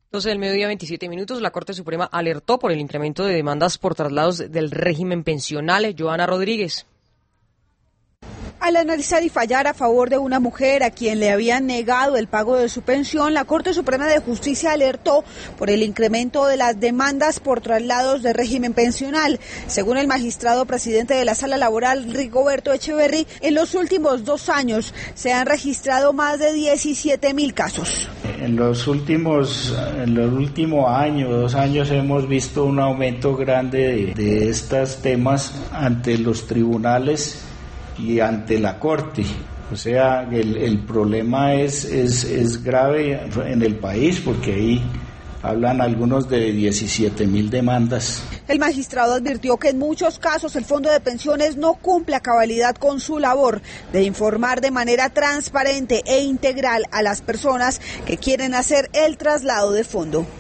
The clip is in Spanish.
12 del mediodía, 27 minutos. La Corte Suprema alertó por el incremento de demandas por traslados del régimen pensional. Joana Rodríguez. Al analizar y fallar a favor de una mujer a quien le habían negado el pago de su pensión, la Corte Suprema de Justicia alertó por el incremento de las demandas por traslados de régimen pensional. Según el magistrado presidente de la Sala Laboral, Rigoberto Echeverry, en los últimos 2 años se han registrado más de 17.000 casos. En los últimos año, 2 años, hemos visto un aumento grande de estos temas ante los tribunales y ante la Corte. O sea, el problema es grave en el país porque ahí hablan algunos de 17.000 demandas. El magistrado advirtió que en muchos casos el Fondo de Pensiones no cumple a cabalidad con su labor de informar de manera transparente e integral a las personas que quieren hacer el traslado de fondo.